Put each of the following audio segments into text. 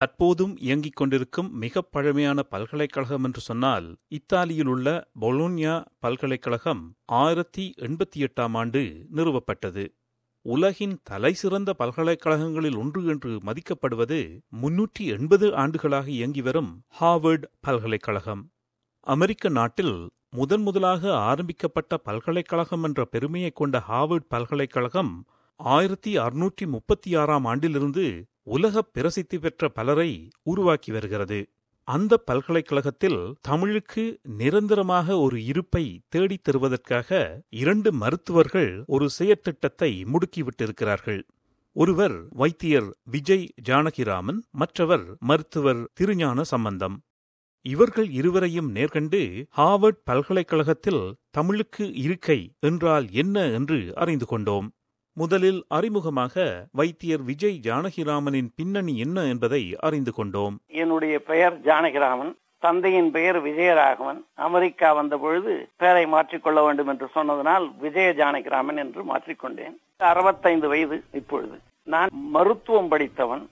தற்போதும் இயங்கிக் கொண்டிருக்கும் மிகப் பழமையான பல்கலைக்கழகம் என்று சொன்னால் இத்தாலியிலுள்ள பொலோன்யா பல்கலைக்கழகம் 1088ஆம் ஆண்டு நிறுவப்பட்டது. உலகின் தலைசிறந்த பல்கலைக்கழகங்களில் ஒன்று என்று மதிக்கப்படுவது 380 ஆண்டுகளாக இயங்கி வரும் ஹார்வர்ட் பல்கலைக்கழகம். அமெரிக்க நாட்டில் முதன்முதலாக ஆரம்பிக்கப்பட்ட பல்கலைக்கழகம் என்ற பெருமையை கொண்ட ஹார்வர்ட் பல்கலைக்கழகம் 1636ஆம் ஆண்டிலிருந்து உலகப் பிரசித்தி பெற்ற பலரை உருவாக்கி வருகிறது. அந்த பல்கலைக்கழகத்தில் தமிழுக்கு நிரந்தரமாக ஒரு இருப்பை தேடித் தருவதற்காக 2 மருத்துவர்கள் ஒரு செயற்திட்டத்தை முடுக்கிவிட்டிருக்கிறார்கள். ஒருவர் வைத்தியர் விஜய் ஜானகிராமன், மற்றவர் மருத்துவர் திருஞான சம்பந்தம். இவர்கள் இருவரையும் நேர்கண்டு ஹார்வர்ட் பல்கலைக்கழகத்தில் தமிழுக்கு இருக்கை என்றால் என்ன என்று அறிந்து கொண்டோம். முதலில் அறிமுகமாக வைத்தியர் விஜய் ஜானகிராமனின் பின்னணி என்ன என்பதை அறிந்து கொண்டோம். என்னுடைய பெயர் ஜானகிராமன், தந்தையின் பெயர் விஜயராகவன். அமெரிக்கா வந்த பொழுது பெயரை மாற்றிக்கொள்ள வேண்டும் என்று சொன்னதனால் விஜய ஜானகிராமன் என்று மாற்றிக்கொண்டேன். 65 வயது இப்பொழுது. நான் மருத்துவம் படித்தவன்.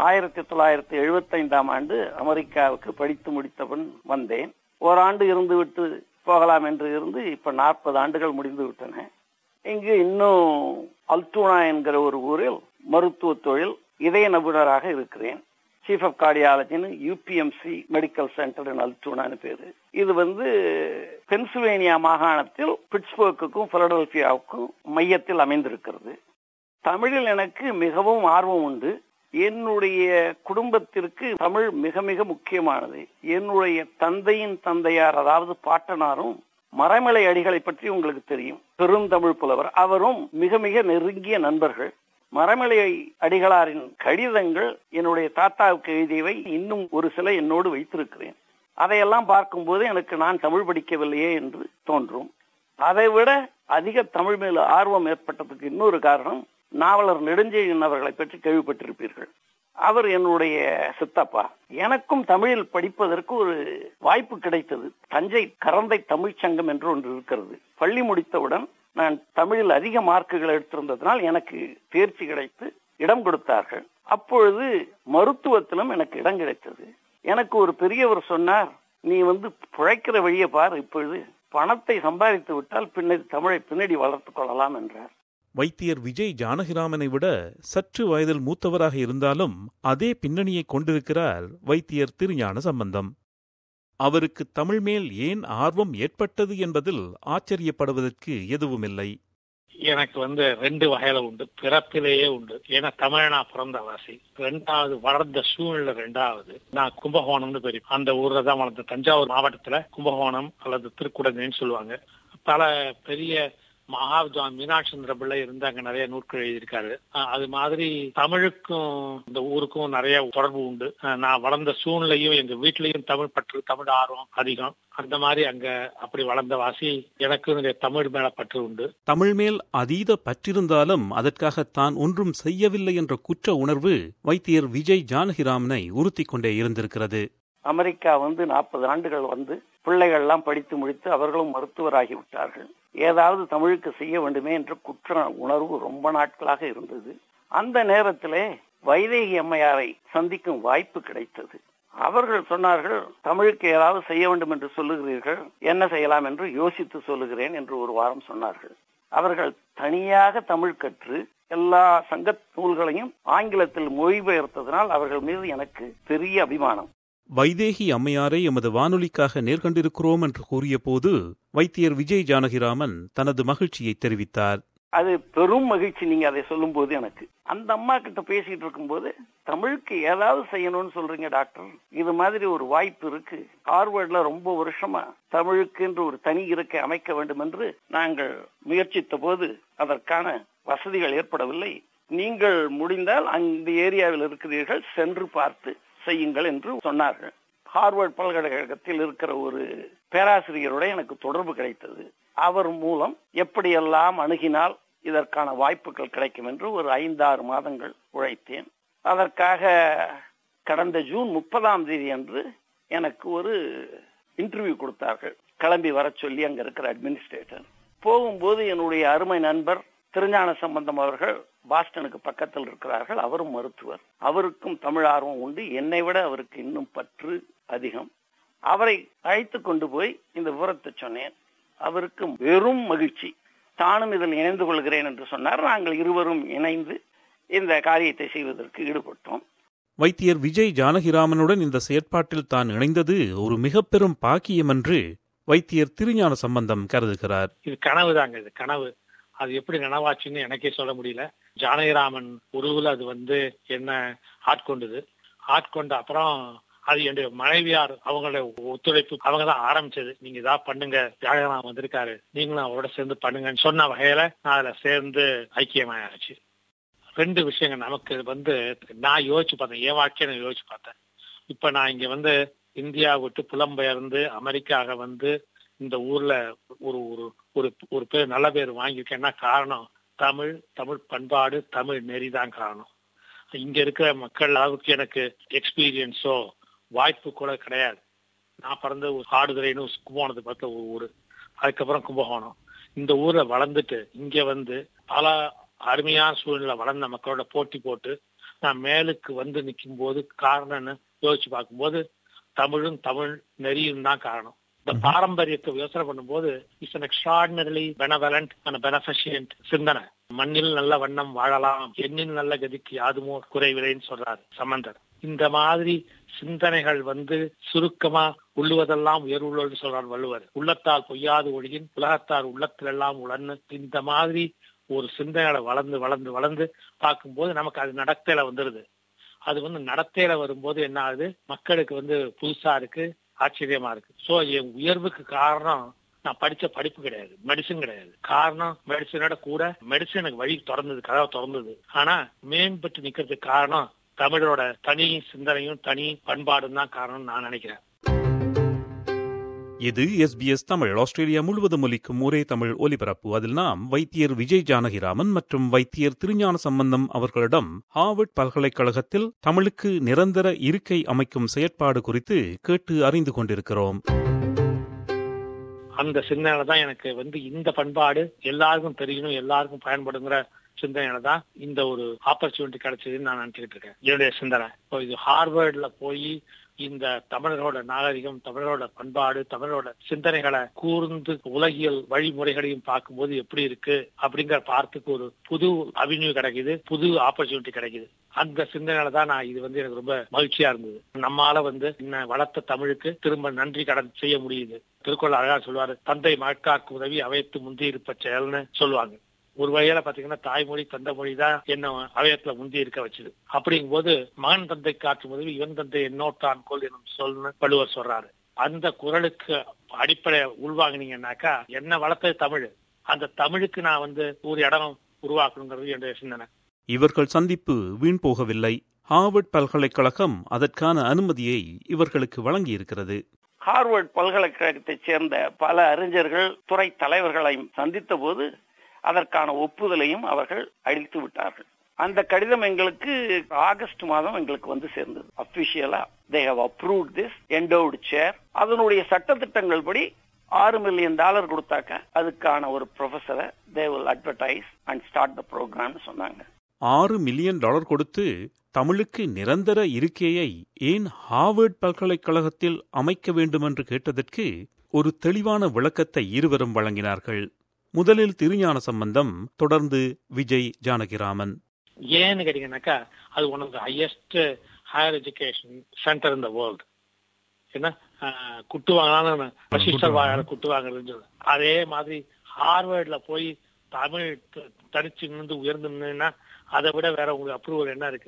1975ஆம் ஆண்டு அமெரிக்காவுக்கு படித்து முடித்தவன் வந்தேன். ஓராண்டு இருந்து விட்டு போகலாம் என்று இருந்து இப்ப 40 ஆண்டுகள் முடிந்து விட்டன. இங்கு இன்னும் அல்டூனா என்கிற ஒரு ஊரில் மருத்துவ தொழில் இதய நிபுணராக இருக்கிறேன். சீஃப் ஆஃப் கார்டியாலஜின்னு யூபிஎம்சி மெடிக்கல் சென்டர் அல்டூனான்னு பேரு. இது பென்சில்வேனியா மாகாணத்தில் பிட்ஸ்பர்க்குக்கும் பிலடெல்பியாவுக்கும் மையத்தில் அமைந்திருக்கிறது. தமிழில் எனக்கு மிகவும் ஆர்வம் உண்டு. என்னுடைய குடும்பத்திற்கு தமிழ் மிக மிக முக்கியமானது. என்னுடைய தந்தையின் தந்தையார், அதாவது பாட்டனாரும் மறைமலை அடிகளை பற்றி உங்களுக்கு தெரியும், பெருந்தமிழ் புலவர். அவரும் மிக மிக நெருங்கிய நண்பர்கள். மறைமலை அடிகளாரின் கடிதங்கள் என்னுடைய தாத்தாவுக்கு எழுதியவை இன்னும் ஒரு சில என்னோடு வைத்திருக்கிறேன். அதையெல்லாம் பார்க்கும்போது எனக்கு நான் தமிழ் படிக்கவில்லையே என்று தோன்றும். அதைவிட அதிக தமிழ் மேல் ஆர்வம் ஏற்பட்டதுக்கு இன்னொரு காரணம், நாவலர் நெடுஞ்செழியன் அவர்களை பற்றி கேள்விப்பட்டிருப்பீர்கள். அவர் என்னுடைய சித்தப்பா. எனக்கும் தமிழில் படிப்பதற்கு ஒரு வாய்ப்பு கிடைத்தது. தஞ்சை கரந்தை தமிழ்ச் சங்கம் என்று ஒன்று இருக்கிறது. பள்ளி முடித்தவுடன் நான் தமிழில் அதிக மார்க்குகள் எடுத்திருந்ததனால் எனக்கு தேர்ச்சி கிடைத்து இடம் கொடுத்தார்கள். அப்பொழுது மருத்துவத்திலும் எனக்கு இடம் கிடைத்தது. எனக்கு ஒரு பெரியவர் சொன்னார், நீ பிழைக்கிற வழியை பார், இப்பொழுது பணத்தை சம்பாதித்து விட்டால் பின்னாடி தமிழை பின்னாடி வளர்த்துக் கொள்ளலாம் என்றார். வைத்தியர் விஜய் ஜானகிராமனை விட சற்று வயதில் மூத்தவராக இருந்தாலும் அதே பின்னணியை கொண்டிருக்கிறார் வைத்தியர் திருஞான சம்பந்தம். அவருக்கு தமிழ் மேல் ஏன் ஆர்வம் ஏற்பட்டது என்பதில் ஆச்சரியப்படுவதற்கு எதுவுமில்லை. எனக்கு 2 வகையில உண்டு, பிறப்பிலேயே உண்டு. ஏன்னா தமிழனா பிறந்த வாசி. 2வது வளர்ந்த சூழ்நிலை. 2வது நான் கும்பகோணம்னு தெரியும், அந்த ஊர்ல தான் வளர்ந்த. தஞ்சாவூர் மாவட்டத்துல கும்பகோணம் அல்லது திருக்குடந்தைன்னு சொல்லுவாங்க. பல பெரிய மகாவித்வான் மீனாட்சந்திர பிள்ளை இருந்து அங்க நிறைய நூல்கள் எழுதியிருக்காரு. அது மாதிரி தமிழுக்கும் இந்த ஊருக்கும் நிறைய தொடர்பு உண்டு. நான் வளர்ந்த சூழ்நிலையும் எங்க வீட்லயும் தமிழ் பற்று, தமிழ் ஆர்வம் அதிகம். அந்த மாதிரி அங்க அப்படி வளர்ந்த வாசி எனக்கு நிறைய தமிழ் மேல பற்று உண்டு. தமிழ் மேல் அதீத பற்றிருந்தாலும் அதற்காக தான் ஒன்றும் செய்யவில்லை என்ற குற்ற உணர்வு வைத்தியர் விஜய் ஜானகிராமனை உறுத்திக் கொண்டே இருந்திருக்கிறது. அமெரிக்கா 40 ஆண்டுகள் பிள்ளைகள் எல்லாம் படித்து முடித்து அவர்களும் மருத்துவராகி விட்டார்கள். ஏதாவது தமிழுக்கு செய்ய வேண்டுமே என்ற குற்ற உணர்வு ரொம்ப நாட்களாக இருந்தது. அந்த நேரத்திலே வைதேகி அம்மையாரை சந்திக்கும் வாய்ப்பு கிடைத்தது. அவர்கள் சொன்னார்கள், தமிழுக்கு ஏதாவது செய்ய வேண்டும் என்று சொல்லுகிறீர்கள், என்ன செய்யலாம் என்று யோசித்து சொல்லுகிறேன் என்று ஒரு வாரம் சொன்னார்கள். அவர்கள் தனியாக தமிழ் கற்று எல்லா சங்க நூல்களையும் ஆங்கிலத்தில் மொழிபெயர்த்ததனால் அவர்கள் மீது எனக்கு பெரிய அபிமானம். வைதேகி அம்மையாரை எமது வானொலிக்காக நேர்கண்டிருக்கிறோம் என்று கூறிய போது வைத்தியர் விஜய் ஜானகிராமன் தனது மகிழ்ச்சியை தெரிவித்தார். அது பெரும் மகிழ்ச்சி. நீங்க அதை சொல்லும் போது எனக்கு அந்த அம்மா கிட்ட பேசிட்டு இருக்கும் போது, தமிழுக்கு ஏதாவது செய்யணும்னு சொல்றீங்க டாக்டர், இது மாதிரி ஒரு வாய்ப்பு இருக்கு. ஹார்வர்ட்ல ரொம்ப வருஷமா தமிழுக்கு என்று ஒரு தனி இருக்கை அமைக்க வேண்டும் என்று நாங்கள் முயற்சித்த போது அதற்கான வசதிகள் ஏற்படவில்லை. நீங்கள் முடிந்தால் அந்த ஏரியாவில் இருக்கிறீர்கள், சென்று பார்த்து செய்யுங்கள் என்று சொன்னார்கள். ஹார்வர்ட் பல்கலைக்கழகத்தில் இருக்கிற ஒரு பேராசிரியரோட எனக்கு தொடர்பு கிடைத்தது. அவர் மூலம் எப்படியெல்லாம் அணுகினால் இதற்கான வாய்ப்புகள் கிடைக்கும் என்று ஒரு 5-6 மாதங்கள் உழைத்தேன். அதற்காக கடந்த ஜூன் 30ஆம் தேதி அன்று எனக்கு ஒரு இன்டர்வியூ கொடுத்தார்கள். கிளம்பி வர சொல்லி அங்க இருக்கிற அட்மினிஸ்ட்ரேட்டர். போகும்போது என்னுடைய அருமை நண்பர் திருஞான சம்பந்தம் அவர்கள் பாஸ்டனுக்கு பக்கத்தில் இருக்கிறார்கள். அவரும் மருத்துவர். அவருக்கும் தமிழ் ஆர்வம் உண்டு. என்னை விட அவருக்கு இன்னும் பற்று அதிகம். அவரை அழைத்து கொண்டு போய் இந்த விவரத்தை சொன்னேன். அவருக்கு வெறும் மகிழ்ச்சி. தானும் இதில் இணைந்து கொள்கிறேன் என்று சொன்னார். நாங்கள் இருவரும் இணைந்து இந்த காரியத்தை செய்வதற்கு ஈடுபட்டோம். வைத்தியர் விஜய் ஜானகிராமனுடன் இந்த செயற்பாட்டில் தான் இணைந்தது ஒரு மிக பெரும் பாக்கியம் என்று வைத்தியர் திருஞான சம்பந்தம் கருதுகிறார். இது கனவு தாங்க, இது கனவு. அது எப்படி நனவாச்சுன்னு எனக்கே சொல்ல முடியல. ஜானகிராமன் உருவில் அது என்ன ஆட்கொண்ட அப்புறம் அது என்னுடைய மனைவியார் அவங்களோட ஒத்துழைப்பு, அவங்க தான் ஆரம்பிச்சது. நீங்க இதான் பண்ணுங்க, ஜானகிராமன் வந்திருக்காரு, நீங்களும் அவரோட சேர்ந்து பண்ணுங்கன்னு சொன்ன வகையில நான் அதுல சேர்ந்து ஐக்கியமாயாச்சு. 2 விஷயங்கள் நமக்கு நான் யோசிச்சு பார்த்தேன், என் வாழ்க்கையை நான் யோசிச்சு பார்த்தேன். இப்ப நான் இங்க இந்தியா விட்டு புலம்பெயர்ந்து அமெரிக்காக இந்த ஊர்ல ஒரு ஒரு ஒரு பேர் நல்ல பேர் வாங்கியிருக்கேன்னா காரணம் தமிழ் பண்பாடு, தமிழ் நெறிதான் காரணம். இங்க இருக்கிற மக்கள் அளவுக்கு எனக்கு எக்ஸ்பீரியன்ஸோ வாய்ப்பு கூட கிடையாது. நான் பிறந்த ஒரு ஆடுதுறைன்னு கும்பகோணத்தை பார்த்த ஒரு ஊரு, அதுக்கப்புறம் கும்பகோணம். இந்த ஊர்ல வளர்ந்துட்டு இங்க பல அருமையான சூழ்நிலை வளர்ந்த மக்களோட போட்டி போட்டு நான் மேலுக்கு நிற்கும் போது காரணம்னு யோசிச்சு பார்க்கும்போது தமிழும் தமிழ் நெறியும் தான் காரணம். இந்த பாரம்பரியத்தை யோசனை பண்ணும்போது it's an extraordinarily benevolent and beneficent சிந்தனை. மண்ணில் நல்ல வண்ணம் வாழலாம், எண்ணில் நல்ல கதிக்கு யாதுமோ குறைவில்லைன்னு சொல்றாரு சம்பந்தர். இந்த மாதிரி சிந்தனைகள் சுருக்கமா உள்ளுவதெல்லாம் உயர்வுள்ளோடு சொல்றார் வள்ளுவர். உள்ளத்தால் பொய்யாது ஒழியின் உலகத்தார் உள்ளத்திலெல்லாம் உளன்னு. இந்த மாதிரி ஒரு சிந்தனைகளை வளர்ந்து பார்க்கும்போது நமக்கு அது நடத்தையில வந்துருது. அது நடத்தையில வரும்போது என்ன ஆகுது, மக்களுக்கு புதுசா இருக்கு, ஆச்சரியமா இருக்கு. சோ என் உயர்வுக்கு காரணம் நான் படிச்ச படிப்பு கிடையாது, மெடிசன் கிடையாது. காரணம் மெடிசனோட கூட மெடிசன் எனக்கு வழி திறந்தது, கதவை திறந்தது. ஆனா மேம்பட்டு நிக்கிறதுக்கு காரணம் தமிழோட தனி சிந்தனையும் தனி பண்பாடும் தான் காரணம் நான் நினைக்கிறேன். இது SBS தமிழ், ஆஸ்திரேலியா முழுவதும் ஒலிக்கும் ஒரே தமிழ் ஒலிபரப்பு. அதில் நாம் வைத்தியர் விஜய் ஜானகிராமன் மற்றும் வைத்தியர் திருஞான சம்பந்தம் அவர்களிடம் ஹார்வர்ட் பல்கலைக்கழகத்தில் தமிழுக்கு நிரந்தர இருக்கை அமைக்கும் செயற்பாடு குறித்து கேட்டு அறிந்து கொண்டிருக்கிறோம். அந்த சிந்தனையில தான் எனக்கு இந்த பண்பாடு எல்லாருக்கும் தெரியணும், எல்லாருக்கும் பயன்படுங்கிற சிந்தனையில தான் இந்த ஒரு ஆப்பர்ச்சுனிட்டி கிடைச்சதுன்னு நான் நினைச்சுக்கிட்டு இருக்கேன். என்னுடைய சிந்தனை இது ஹார்வர்ட்ல போய் இந்த தமிழரோட நாகரிகம், தமிழரோட பண்பாடு, தமிழரோட சிந்தனைகளை கூர்ந்து உலகியல் வழிமுறைகளையும் பார்க்கும்போது எப்படி இருக்கு அப்படிங்கிற பார்த்துக்கு ஒரு புது அவென்யூ கிடைக்குது, புது ஆப்பர்ச்சுனிட்டி கிடைக்குது. அந்த சிந்தனையில தான் நான் இது எனக்கு ரொம்ப மகிழ்ச்சியா இருந்தது. நம்மால இன்னும் வளர்த்த தமிழுக்கு திரும்ப நன்றி கடன் செய்ய முடியுது. திருக்குறள் அழகா சொல்லுவாரு, தந்தை மழக்காக்கு உதவி அவையத்து முந்தி இருப்ப செயல்னு சொல்லுவாங்க. ஒரு வகையில பாத்தீங்கன்னா தாய்மொழி தந்தை மொழி தான் என்ன அவயத்துல முந்தி இருக்க வச்சுது. அப்படிங்கும் போது மகன் தந்தை காற்றும் உதவி இவன் தந்தை என்னோட்டான் கோல் என்னும் சொல்னு வள்ளுவர் சொல்றாரு. அந்த குறளுக்கு அடிப்படை உள்வாங்கினீங்கன்னாக்கா என்ன வளர்த்தது தமிழ், அந்த தமிழுக்கு நான் ஒரு இடம் உருவாக்கணுங்கிறது என்னுடைய சிந்தனை. இவர்கள் சந்திப்பு வீண் போகவில்லை. ஹார்வர்ட் பல்கலைக்கழகம் அதற்கான அனுமதியை இவர்களுக்கு வழங்கியிருக்கிறது. ஹார்வர்ட் பல்கலைக்கழகத்தைச் சேர்ந்த பல அறிஞர்கள், துறை தலைவர்களை சந்தித்த போது அதற்கான ஒப்புதலையும் அவர்கள் அளித்து விட்டார்கள். அந்த கடிதம் எங்களுக்கு ஆகஸ்ட் மாதம் எங்களுக்கு சேர்ந்தது. அபிஷியலா they have approved this endowed chair. அதனுடைய சட்டத்திட்டங்கள் படி $6 மில்லியன் கொடுத்தாக்க அதுக்கான ஒரு ப்ரொஃபஸரை they will advertise and start the program சொன்னாங்க. $6 மில்லியன் கொடுத்து தமிழுக்கு நிரந்தர இருக்கையை ஏன் ஹார்வர்ட் பல்கலைக்கழகத்தில் அமைக்க வேண்டும் என்று கேட்டதற்கு ஒரு தெளிவான விளக்கத்தை இருவரும் வழங்கினார்கள். முதலில் திருஞான சம்பந்தம், தொடர்ந்து விஜய் ஜானகிராமன். ஏன்னு கேட்டீங்கன்னாக்கா அது one of the highest higher education centre in the world. என்ன குட்டு வாங்கினாலும் வசிஷ்டர் வாயால குட்டு வாங்குறதுன்னு சொல்ல, அதே மாதிரி ஹார்வர்ட்ல போய் தமிழ் தனிச்சு நின்று உயர்ந்துன்னா அதை விட வேற உங்களுக்கு அப்ரூவல் என்ன இருக்கு?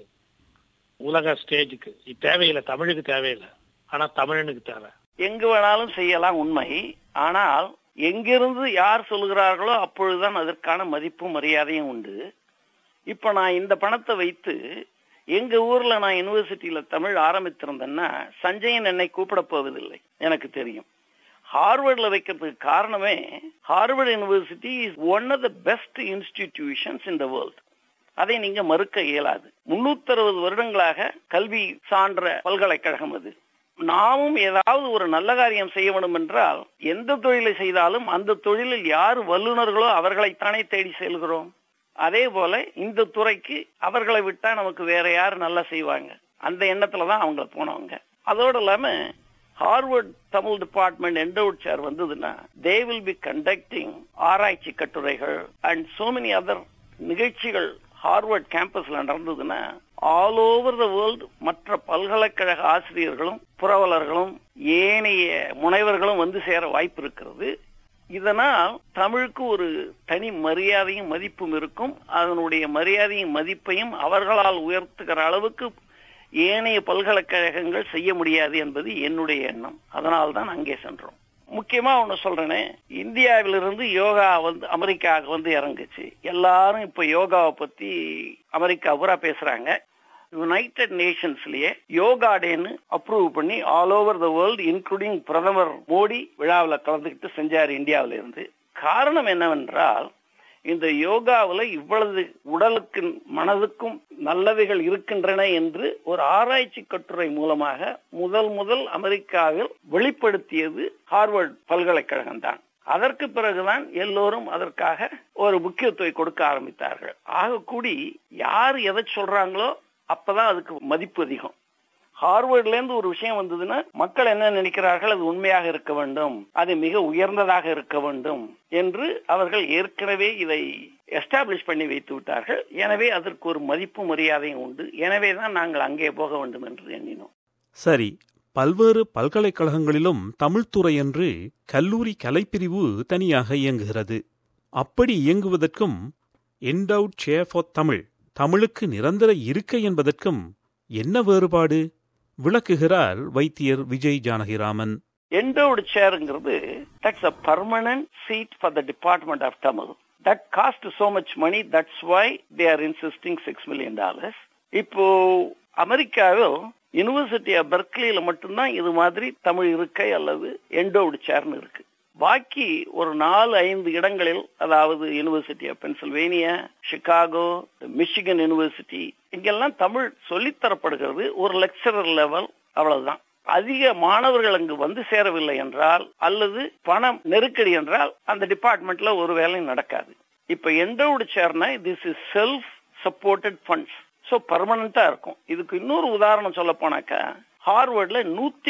உலக ஸ்டேஜுக்கு தேவையில்லை, தமிழுக்கு தேவையில்லை, ஆனா தமிழனுக்கு தேவை. எங்கு வேணாலும் செய்யலாம் உண்மை. ஆனால் எங்கிருந்து யார் சொல்கிறார்களோ அப்பொழுதுதான் அதற்கான மதிப்பும் மரியாதையும் உண்டு. இப்ப நான் இந்த பணத்தை வைத்து எங்க ஊர்ல நான் யூனிவர்சிட்டியில தமிழ் ஆரம்பித்திருந்தேன்னா சஞ்சயன் என்னை கூப்பிட போவதில்லை, எனக்கு தெரியும். ஹார்வர்ட்ல வைக்கிறதுக்கு காரணமே Harvard university is one of the best institutions in the world. அதை நீங்க மறுக்க இயலாது. 360 வருடங்களாக கல்வி சான்ற பல்கலைக்கழகம் அது. நாமும் ஏதாவது ஒரு நல்ல காரியம் செய்ய வேண்டும் என்றால் எந்த தொழிலை செய்தாலும் அந்த தொழிலில் யார் வல்லுநர்களோ அவர்களைத்தானே தேடி செல்கிறோம். அதே போல இந்த துறைக்கு அவர்களை விட்டா நமக்கு வேற யாரு நல்லா செய்வாங்க, அந்த எண்ணத்துலதான் அவங்க போனவங்க. அதோட இல்லாம Harvard Tamil department endowed chair வந்ததுன்னா தே வில் பி கண்டக்டிங் ஆராய்ச்சி கட்டுரைகள் அண்ட் சோ மெனி அதர் நிகழ்ச்சிகள் ஹார்வர்ட் கேம்பஸ்ல நடந்ததுன்னா ஆல் ஓவர் த வேர்ல்டு மற்ற பல்கலைக்கழக ஆசிரியர்களும் புரவலர்களும் ஏனைய முனைவர்களும் வந்து சேர வாய்ப்பு இருக்கிறது. இதனால் தமிழுக்கு ஒரு தனி மரியாதையும் மதிப்பும் இருக்கும். அதனுடைய மரியாதையும் மதிப்பையும் அவர்களால் உயர்த்துகிற அளவுக்கு ஏனைய பல்கலைக்கழகங்கள் செய்ய முடியாது என்பது என்னுடைய எண்ணம். அதனால்தான் அங்கே சென்றோம். முக்கியமா ஒண்ணு சொல்றேனே, இந்தியாவிலிருந்து யோகா வந்து அமெரிக்காவுக்கு வந்து இறங்குச்சு. எல்லாரும் இப்ப யோகாவை பத்தி அமெரிக்கா பூரா பேசுறாங்க. யுனைடெட் நேஷன்ஸ்லயே யோகா டேன்னு அப்ரூவ் பண்ணி all over the world including பிரதமர் மோடி விழாவில் கலந்துக்கிட்டு செஞ்சார் இந்தியாவில இருந்து. காரணம் என்னவென்றால் இந்த யோகாவில் இவ்வளவு உடலுக்கும் மனதுக்கும் நல்லவைகள் இருக்கின்றன என்று ஒரு ஆராய்ச்சி கட்டுரை மூலமாக முதல் அமெரிக்காவில் வெளிப்படுத்தியது ஹார்வர்ட் பல்கலைக்கழகம் தான். அதற்கு பிறகுதான் எல்லோரும் அதற்காக ஒரு முக்கியத்துவம் கொடுக்க ஆரம்பித்தார்கள். ஆக கூடி யார் எதை சொல்றாங்களோ அப்பதான் அதுக்கு மதிப்பு அதிகம். ஹார்வர்ட்ல இருந்து ஒரு விஷயம் வந்ததுன்னா மக்கள் என்ன நினைக்கிறார்கள், அது உண்மையாக இருக்க வேண்டும், அது மிக உயர்ந்ததாக இருக்க வேண்டும் என்று அவர்கள் ஏற்கனவே இதை எஸ்டாப்ளிஷ் பண்ணி வைத்து விட்டார்கள். எனவே அதற்கு ஒரு மதிப்பு மரியாதையும் உண்டு. எனவே தான் நாங்கள் அங்கே போக வேண்டும் என்று எண்ணினோம். சரி, பல்வேறு பல்கலைக்கழகங்களிலும் தமிழ்துறை என்று கல்லூரி கலைப்பிரிவு தனியாக இயங்குகிறது. அப்படி இயங்குவதற்கும் எண்டவுட் சேர் ஃபார் தமிழ், தமிழுக்கு நிரந்தர இருக்கை என்பதற்கும் என்ன வேறுபாடு விளக்குகிறார் வைத்தியர் Vijay Janakiraman. எண்டோடு சேர்ங்கிறது that's a permanent seat for the Department of Tamil. That cost so much money, that's why they are insisting $6 million. இப்போ அமெரிக்காவில் யூனிவர்சிட்டி ஆஃப் பெர்க்லியில மட்டும்தான் இது மாதிரி தமிழ் இருக்கை அல்லது எண்டோடு சேர்னு இருக்கு. பாக்கி ஒரு 4-5 இடங்களில், அதாவது University of Pennsylvania, Chicago, Michigan University, இங்கெல்லாம் தமிழ் சொல்லித்தரப்படுகிறது ஒரு லெக்சரர் லெவல், அவ்வளவுதான். அதிக மாணவர்கள் அங்கு வந்து சேரவில்லை என்றால் அல்லது பணம் நெருக்கடி என்றால் அந்த டிபார்ட்மெண்ட்ல ஒரு வேலையும் நடக்காது. இப்ப எண்டோடு சேர்னா this is self supported funds, so பர்மனண்டா இருக்கும். இதுக்கு இன்னொரு உதாரணம் சொல்ல போனாக்கா, ஹார்வர்ட்ல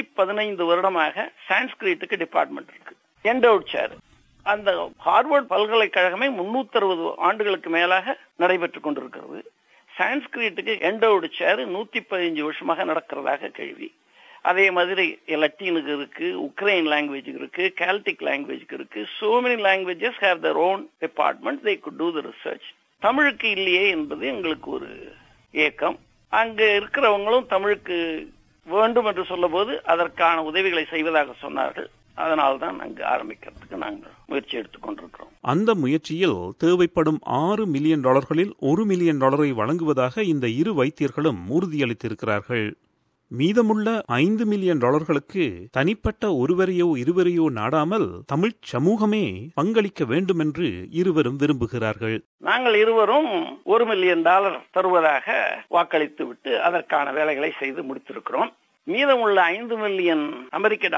115 வருடமாக சான்ஸ்கிரிட்டுக்கு டிபார்ட்மெண்ட் இருக்கு, எண்டோட் சேர். அந்த ஹார்வர்ட் பல்கலைக்கழகமே 360 ஆண்டுகளுக்கு மேலாக நடைபெற்றுக் கொண்டிருக்கிறது. சான்ஸ்கிரிட்டுக்கு எண்டோடு சேர் 115 வருஷமாக நடக்கிறதாக கேள்வி. அதே மாதிரி லத்தீனுக்கு இருக்கு, உக்ரைன் லாங்குவேஜுக்கு இருக்கு, கேல்டிக் லாங்குவேஜுக்கு இருக்கு. so many languages have their own department, they could do the research. தமிழுக்கு இல்லையே என்பது எங்களுக்கு ஒரு ஏக்கம். அங்க இருக்கிறவங்களும் தமிழுக்கு வேண்டும் என்று சொல்ல போது அதற்கான உதவிகளை செய்வதாக சொன்னார்கள். அதனால்தான் அங்கு ஆரம்பிக்கிறதுக்கு நாங்கள் முயற்சி எடுத்துக் கொண்டிருக்கிறோம். அந்த முயற்சியில் தேவைப்படும் $6 மில்லியன் $1 மில்லியன் வழங்குவதாக இந்த இரு வைத்தியர்களும் உறுதியளித்திருக்கிறார்கள். மீதமுள்ள $5 மில்லியன் தனிப்பட்ட ஒருவரையோ இருவரையோ நாடாமல் தமிழ்ச் சமூகமே பங்களிக்க வேண்டும் என்று இருவரும் விரும்புகிறார்கள். நாங்கள் இருவரும் $1 மில்லியன் தருவதாக வாக்களித்து விட்டு அதற்கான வேலைகளை செய்து முடித்திருக்கிறோம். மீதமுள்ள $5 மில்லியன் அமெரிக்க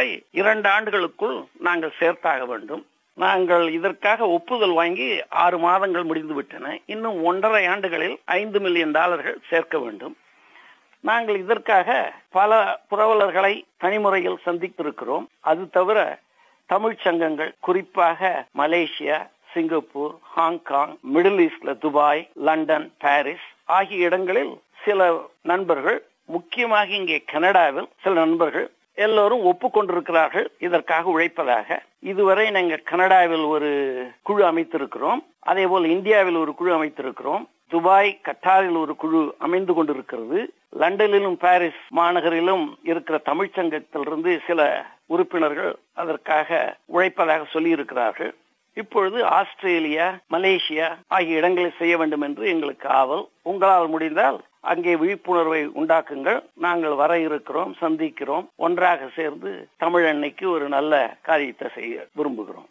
2 ஆண்டுகளுக்குள் நாங்கள் சேர்த்தாக வேண்டும். நாங்கள் இதற்காக ஒப்புதல் வாங்கி 6 மாதங்கள் முடிந்து விட்டன. இன்னும் 1.5 ஆண்டுகளில் $5 மில்லியன் சேர்க்க வேண்டும். நாங்கள் இதற்காக பல புரவலர்களை தனிமுறையில் சந்தித்திருக்கிறோம். அது தவிர தமிழ் சங்கங்கள், குறிப்பாக மலேசியா, சிங்கப்பூர், ஹாங்காங், மிடில் ஈஸ்ட்ல துபாய், லண்டன், பாரிஸ் ஆகிய இடங்களில் சில நண்பர்கள், முக்கியமாக இங்கே கனடாவில் சில நண்பர்கள் எல்லோரும் ஒப்புக்கொண்டிருக்கிறார்கள் இதற்காக உழைப்பதாக. இதுவரை நாங்கள் கனடாவில் ஒரு குழு அமைத்திருக்கிறோம். அதே போல் இந்தியாவில் ஒரு குழு அமைத்திருக்கிறோம். துபாய், கட்டாரில் ஒரு குழு அமைந்து கொண்டிருக்கிறது. லண்டனிலும் பாரிஸ் மாநகரிலும் இருக்கிற தமிழ்ச்சங்கத்திலிருந்து சில உறுப்பினர்கள் அதற்காக உழைப்பதாக சொல்லி இருக்கிறார்கள். இப்பொழுது ஆஸ்திரேலியா, மலேசியா ஆகிய இடங்களில் செய்ய வேண்டும் என்று எங்களுக்கு ஆவல். உங்களால் முடிந்தால் அங்கே விழிப்புணர்வை உண்டாக்குங்கள். நாங்கள் வர இருக்கிறோம், சந்திக்கிறோம். ஒன்றாக சேர்ந்து தமிழ் அன்னைக்கு ஒரு நல்ல காரியத்தை செய்ய விரும்புகிறோம்.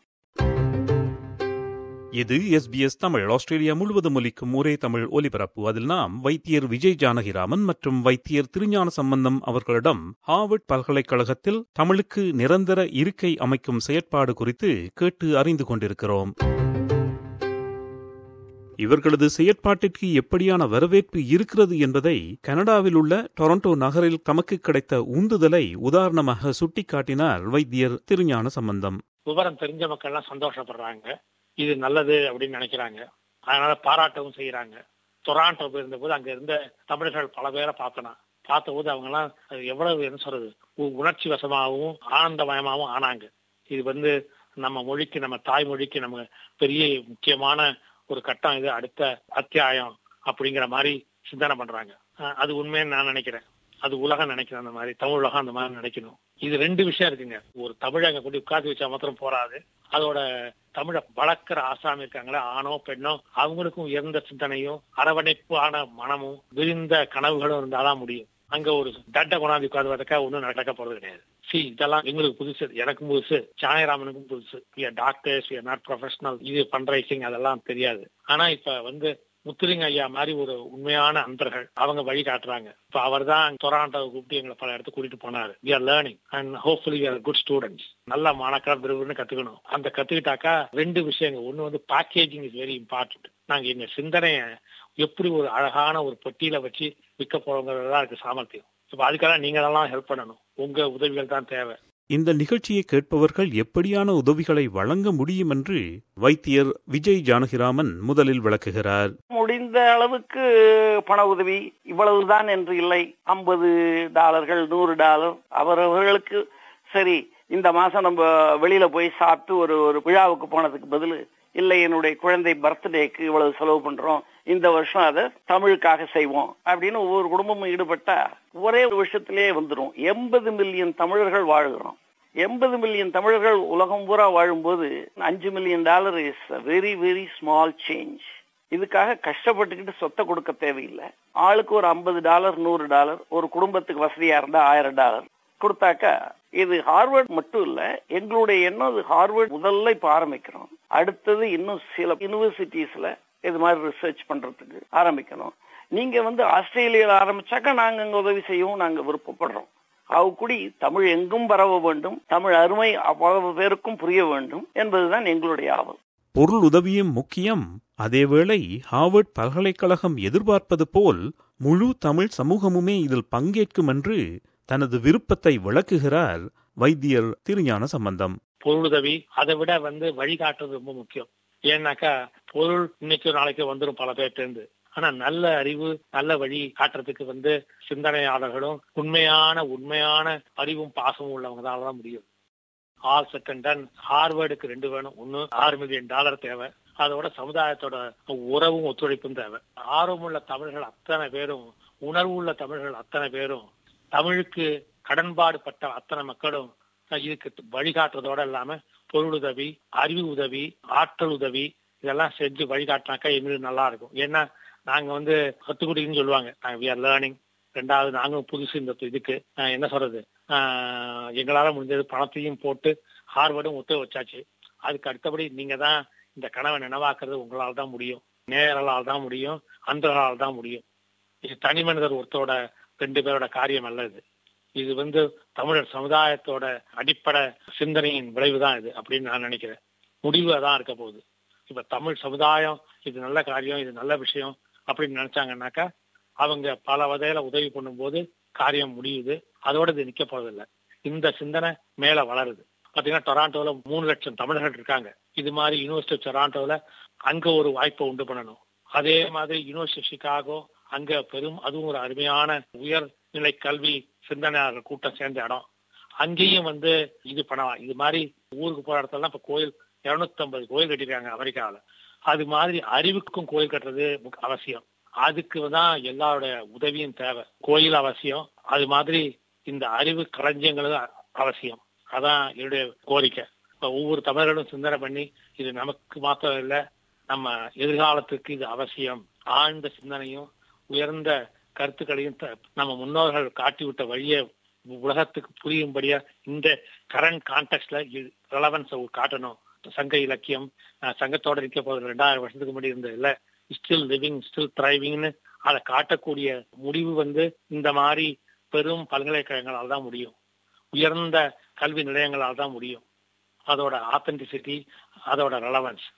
இது SBS தமிழ், ஆஸ்திரேலியா முழுவதும் ஒலிக்கும் ஒரே தமிழ் ஒலிபரப்பு. அதில் நாம் வைத்தியர் விஜய் ஜானகிராமன் மற்றும் வைத்தியர் திருஞான சம்பந்தம் அவர்களிடம் ஹார்வர்ட் பல்கலைக்கழகத்தில் தமிழுக்கு நிரந்தர இருக்கை அமைக்கும் செயற்பாடு குறித்து கேட்டு அறிந்து கொண்டிருக்கிறோம். இவர்களது செயற்பாட்டிற்கு எப்படியான வரவேற்பு இருக்கிறது என்பதை கனடாவில் உள்ள டொரண்டோ நகரில் தமக்கு கிடைத்த உந்துதலை உதாரணமாக சுட்டிக்காட்டினார் வைத்தியர் திருஞான சம்பந்தம். விவரம் தெரிஞ்ச மக்கள் எல்லாம் சந்தோஷப்படுறாங்க, இது நல்லது அப்படின்னு நினைக்கிறாங்க, அதனால பாராட்டவும் செய்யறாங்க. டொராண்டோ இருந்த போது அங்க இருந்த தமிழர்கள் பல பேரை பார்த்த போது அவங்க எல்லாம் எவ்வளவு என்ன சொல்றது உணர்ச்சி வசமாகவும் ஆனந்தமயமாகவும் ஆனாங்க. இது நம்ம மொழிக்கு, நம்ம தாய்மொழிக்கு நம்ம பெரிய முக்கியமான ஒரு கட்டம், இது அடுத்த அத்தியாயம் அப்படிங்கிற மாதிரி சிந்தனை பண்றாங்க. அது உண்மைன்னு நான் நினைக்கிறேன். அது உலகம் நினைக்கிறேன், அந்த மாதிரி தமிழ் உலகம் அந்த மாதிரி நினைக்கணும். இது ரெண்டு விஷயம் இருக்குங்க. ஒரு தமிழை அங்க கொண்டு உட்காந்து வச்சா மாத்திரம் போராது, அதோட தமிழை வளர்க்கிற ஆசாமி இருக்காங்களே, ஆணோ பெண்ணோ, அவங்களுக்கும் உயர்ந்த சிந்தனையும் அரவணைப்பான மனமும் விரிந்த கனவுகளும் இருந்தாதான் முடியும். அங்க ஒரு தட்டை கொண்டாந்து உட்காந்துக்கா ஒன்னும் நடக்க போறது கிடையாது. இதெல்லாம் எங்களுக்கு புதுசு, எனக்கும் புதுசு, சாயராமனுக்கும் புதுசு. டாக்டர்ஸ், நாட் ப்ரொஃபஷனல், இது பண்ரைசிங் அதெல்லாம் தெரியாது. ஆனா இப்ப முத்துலிங்க ஐயா மாதிரி ஒரு உண்மையான அன்பர்கள் அவங்க வழி காட்டுறாங்க. இப்ப அவர் தான் டொராண்டோவை கூப்பிட்டு எங்களை பல இடத்துக்கு கூட்டிட்டு போனாரு. We are learning and hopefully we are good students. நல்ல மாணக்கர் விரும்புன்னு கத்துக்கணும். அந்த கத்துக்கிட்டாக்கா ரெண்டு விஷயங்கள். ஒண்ணு பேக்கேஜிங் இஸ் வெரி இம்பார்ட்டன்ட். நாங்க எங்க சிந்தனைய எப்படி ஒரு அழகான ஒரு பெட்டியில வச்சு விற்க போறோங்கிறதா இருக்கு சாமர்த்தியம். இப்ப அதுக்கெல்லாம் நீங்க எல்லாம் ஹெல்ப் பண்ணணும். உங்க உதவிகள் தான் தேவை. இந்த நிகழ்ச்சியை கேட்பவர்கள் எப்படியான உதவிகளை வழங்க முடியும் என்று வைத்தியர் விஜய் ஜானகிராமன் முதலில் விளக்குகிறார். முடிந்த அளவுக்கு பண உதவி இவ்வளவுதான் என்று இல்லை. $50, $100 அவரவர்களுக்கு சரி. இந்த மாசம் நம்ம வெளியில போய் சாப்பிட்டு ஒரு விழாவுக்கு போனதுக்கு பதில், இல்லை என்னுடைய குழந்தை பர்த்டேக்கு இவ்வளவு செலவு பண்றோம், இந்த வருஷம் அதை தமிழுக்காக செய்வோம் அப்படின்னு ஒவ்வொரு குடும்பமும் ஈடுபட்டா ஒரே ஒரு வருஷத்திலே வந்துடும். 80 மில்லியன் தமிழர்கள் வாழ்கிறோம். 80 மில்லியன் தமிழர்கள் உலகம் பூரா வாழும்போது $5 million is very very small change. இதுக்காக கஷ்டப்பட்டுக்கிட்டு சொத்தை கொடுக்க தேவையில்லை. ஆளுக்கு ஒரு $50, $100, ஒரு குடும்பத்துக்கு வசதியா இருந்தா $1000 கொடுத்தாக்கா, இது ஹார்வர்ட் மட்டும் இல்ல, எங்களுடைய எண்ணம் இது ஹார்வர்ட் முதல்ல இப்ப ஆரம்பிக்கிறோம். அடுத்தது இன்னும் சில யூனிவர்சிட்டிஸ்ல இது மாதிரி ரிசர்ச் பண்றதுக்கு ஆரம்பிக்கணும். நீங்க ஆஸ்திரேலியால ஆரம்பிச்சாக்கா நாங்க அங்க உதவி செய்யவும் நாங்க விருப்பப்படுறோம். அவுக்குடி தமிழ் எங்கும் பரவ வேண்டும், தமிழ் அருமை அவ்வளவு பேருக்கும் புரிய வேண்டும் என்பதுதான் எங்களுடைய ஆவல். பொருள் உதவியும் முக்கியம். அதேவேளை ஹார்வர்ட் பல்கலைக்கழகம் எதிர்பார்ப்பது போல் முழு தமிழ் சமூகமுமே இதில் பங்கேற்கும் என்று தனது விருப்பத்தை விளக்குகிறார் வைத்தியர் திருஞான சம்பந்தம். பொருளுதவி அதை விட வழிகாட்டுறது ரொம்ப முக்கியம். ஏன்னாக்கா பொருள் இன்னைக்கு நாளைக்கு வந்துடும் பல பேர்ட்டு. ஆனா நல்ல அறிவு, நல்ல வழி காட்டுறதுக்கு சிந்தனையாளர்களும் உண்மையான அறிவும் பாசமும் உள்ளவங்க தான் முடியும். All second ton. ஹார்வர்டுக்கு 2 வேணும். ஒன்னு $6 மில்லியன் தேவை, அதோட சமுதாயத்தோட உறவும் ஒத்துழைப்பும் தேவை. ஆர்வமுள்ள தமிழர்கள் அத்தனை பேரும், உணர்வுள்ள தமிழர்கள் அத்தனை பேரும், தமிழுக்கு கடன்பாடு பட்ட அத்தனை மக்களும் இதுக்கு வழிகாட்டுறதோட இல்லாம பொருளுதவி, அறிவு உதவி, ஆற்றல் உதவி இதெல்லாம் செஞ்சு வழிகாட்டினாக்கா எங்களுக்கு நல்லா இருக்கும். ஏன்னா நாங்க கத்துக்குடின்னு சொல்லுவாங்க, we are learning. ரெண்டாவது நாங்களும் புதுசு இந்த இதுக்கு என்ன சொல்றது, எங்களால முடிஞ்சது பணத்தையும் போட்டு ஹார்வர்டும் ஒத்து வச்சாச்சு. அதுக்கு அடுத்தபடி நீங்க தான் இந்த கனவை நினைவாக்குறது உங்களால் தான் முடியும், நேரலால் தான் முடியும், அந்தரால் தான் முடியும். இது தனி மனிதர் ஒருத்தரோட 2 பேரோட காரியம் அல்ல. இது தமிழர் சமுதாயத்தோட அடிப்படை சிந்தனையின் விளைவுதான் இது அப்படின்னு நான் நினைக்கிறேன். முடிவு அதான் இருக்க போகுது. இப்ப தமிழ் சமுதாயம் இது நல்ல காரியம், இது நல்ல விஷயம் அப்படின்னு நினைச்சாங்கன்னாக்கா அவங்க பல வகையில உதவி பண்ணும்போது காரியம் முடியுது. அதோட இது நிக்க போறதில்லை. இந்த சிந்தனை மேல வளருது. பாத்தீங்கன்னா டொராண்டோல 3 லட்சம் தமிழர்கள் இருக்காங்க. இது மாதிரி யூனிவர்சிட்டி ஆஃப் டொராண்டோல அங்க ஒரு வாய்ப்பை உண்டு பண்ணணும். அதே மாதிரி யூனிவர்சிட்டி சிகாகோ அங்க அதுவும் ஒரு அருமையான உயர்நிலை கல்வி சிந்தனையாளர்கள் கூட்டம் சேர்ந்த இடம். அங்கேயும் இது பண்ணலாம். இது மாதிரி ஊருக்கு போற இடத்துல இப்ப கோயில் 250 கோயில் கட்டிருக்காங்க அமெரிக்காவில. அது மாதிரி அறிவுக்கும் கோயில் கட்டுறது அவசியம். அதுக்கு தான் எல்லாரோட உதவியும் தேவை. கோயில் அவசியம், அது மாதிரி இந்த அறிவு களஞ்சியங்களும் அவசியம். அதான் என்னுடைய கோரிக்கை. இப்ப ஒவ்வொரு தமிழர்களும் சிந்தனை பண்ணி இது நமக்கு மாத்திரம் இல்லை, நம்ம எதிர்காலத்துக்கு இது அவசியம். ஆழ்ந்த சிந்தனையும் உயர்ந்த கருத்துக்களையும் நம்ம முன்னோர்கள் காட்டிவிட்ட வழியை உலகத்துக்கு புரியும்படியா இந்த கரண்ட் கான்டெக்ட்ல ரெலவன்ஸ் காட்டணும். சங்க இலக்கியம் சங்கத்தோட நிக்க போது 2000 வருஷத்துக்கு முன்னாடி இருந்த இல்ல, ஸ்டில் லிவிங் ஸ்டில் த்ரைவிங்னு அதை காட்டக்கூடிய முடிவு இந்த மாதிரி பெரும் பல்கலைக்கழகங்களால் தான் முடியும், உயர்ந்த கல்வி நிலையங்களால் தான் முடியும். அதோட ஆத்தென்டிசிட்டி, அதோட ரெலவன்ஸ்.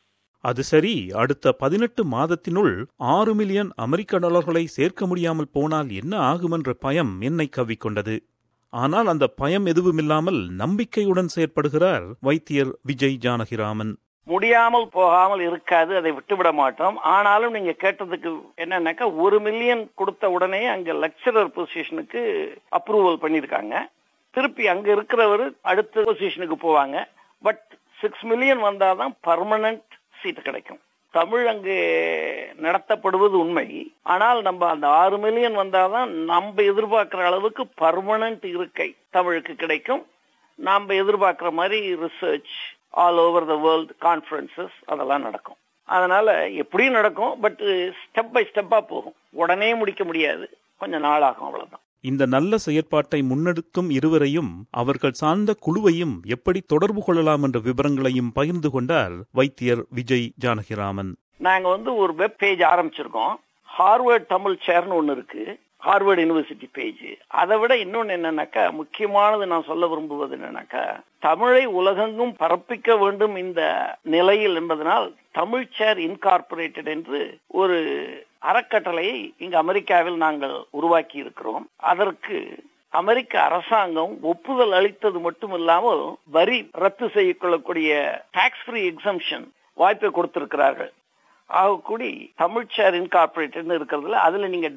அது சரி, அடுத்த 18 மாதத்தினுள் 6 மில்லியன் அமெரிக்க டாலர்களை சேர்க்க முடியாமல் போனால் என்ன ஆகுமென்ற பயம் என்னை கவ்விக்கொண்டது. ஆனால் அந்த பயம் எதுவுமில்லாமல் நம்பிக்கையுடன் செயற்படுகிறார் வைத்தியர் விஜய் ஜானகிராமன். முடியாமல் போகாமல் இருக்காது, அதை விட்டுவிட மாட்டோம். ஆனாலும் நீங்க கேட்டதுக்கு என்னன்னாக்கா 1 மில்லியன் கொடுத்த உடனே அங்க லெக்சரர் பொசிஷனுக்கு அப்ரூவல் பண்ணிருக்காங்க. திருப்பி அங்க இருக்கிறவர் அடுத்த பொசிஷனுக்கு போவாங்க. பட் 6 மில்லியன் வந்தாதான் பர்மனன்ட் சீட் கிடைக்கும். தமிழ் அங்கு நடத்தப்படுவது உண்மை. ஆனால் நம்ம அந்த 6 மில்லியன் வந்தாதான் நம்ம எதிர்பார்க்கிற அளவுக்கு பர்மனன்ட் இருக்கை தமிழுக்கு கிடைக்கும். நாம எதிர்பார்க்கிற மாதிரி research all over the world conferences அதெல்லாம் நடக்கும். அதனால எப்படியும் நடக்கும். பட் ஸ்டெப் பை ஸ்டெப்பா போகும். உடனே முடிக்க முடியாது, கொஞ்சம் நாள் ஆகும், அவ்வளவுதான். இந்த நல்ல செயற்பாட்டை முன்னெடுக்கும் இருவரையும் அவர்கள் சார்ந்த குழுவையும் எப்படி தொடர்பு கொள்ளலாம் என்ற விவரங்களையும் பகிர்ந்து கொண்டார் வைத்தியர் விஜய் ஜானகிராமன். நாங்க ஒரு வெப் பேஜ் ஆரம்பிச்சிருக்கோம். ஹார்வர்ட் தமிழ் சேர்னு ஒன்னு இருக்கு, ஹார்வர்ட் யூனிவர்சிட்டி பேஜ். அதை விட இன்னொன்னு என்னன்னாக்கா, முக்கியமானது நான் சொல்ல விரும்புவது என்னன்னாக்கா, தமிழை உலகெங்கும் பரப்பிக்க வேண்டும் இந்த நிலையில் என்பதனால் தமிழ் சேர் இன்கார்பரேட்டட் என்று ஒரு அறக்கட்டளையை இங்கு அமெரிக்காவில் நாங்கள் உருவாக்கி இருக்கிறோம். அதற்கு அமெரிக்க அரசாங்கம் ஒப்புதல் அளித்தது மட்டுமில்லாமல் வரி ரத்து செய்யக்கூடிய டாக்ஸ் ஃப்ரீ எக்ஸம்ஷன் வாய்ப்பை கொடுத்திருக்கிறார்கள். ஆகக்கூடி தமிழ் சேர் இன்கார்பரேட்டட் இருக்கிறதுல அதுல நீங்க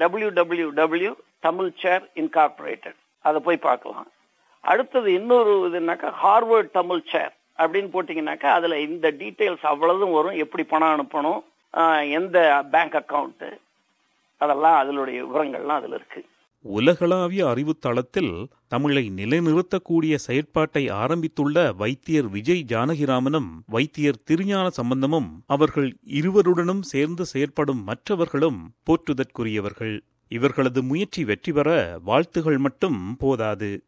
www தமிழ் சேர் இன்கார்பரேட்டட் அதை போய் பார்க்கலாம். அடுத்தது இன்னொரு இதுனாக்கா ஹார்வர்ட் தமிழ் சேர் அப்படின்னு போட்டீங்கன்னாக்கா அதுல இந்த டீடைல்ஸ் அவ்வளவும் வரும். எப்படி பணம் அனுப்பணும், எந்த பேங்க் அக்கவுண்ட், அதெல்லாம் அதனுடைய விவரங்கள்லாம் அதுல இருக்கு. உலகளாவிய அறிவுத்தளத்தில் தமிழை நிலைநிறுத்தக்கூடிய செயற்பாட்டை ஆரம்பித்துள்ள வைத்தியர் விஜய் ஜானகிராமனும் வைத்தியர் திருஞான சம்பந்தமும் அவர்கள் இருவருடனும் சேர்ந்து செயற்படும் மற்றவர்களும் போற்றுதற்குரியவர்கள். இவர்களது முயற்சி வெற்றி பெற வாழ்த்துகள் மட்டும் போதாது.